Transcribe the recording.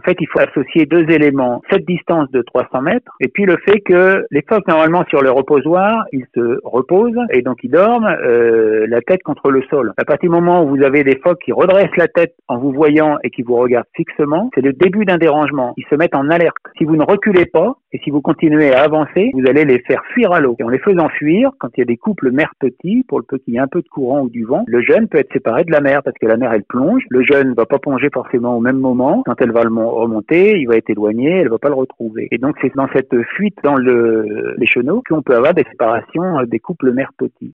fait, il faut associer deux éléments. Cette distance de 300 mètres et puis le fait que les phoques, normalement, sur le reposoir, ils se reposent et donc ils dorment la tête contre le sol. À partir du moment où vous avez des phoques qui redressent la tête en vous voyant et qui vous regardent fixement, c'est le début d'un dérangement. Ils se mettent en alerte. Si vous ne reculez pas et si vous continuez à avancer, vous allez les faire fuir à l'eau. Et en les faisant fuir, quand il y a des couples mère-petit, pour le peu qu'il y ait un peu de courant ou du vent, le jeune peut être séparé de la mère parce que la mère, elle plonge. Le jeune ne va pas plonger forcément au même moment. Quand elle va le remonter, il va être éloigné, elle ne va pas le retrouver. Et donc, c'est dans cette fuite dans les chenaux qu'on peut avoir des séparations des couples mère-petit.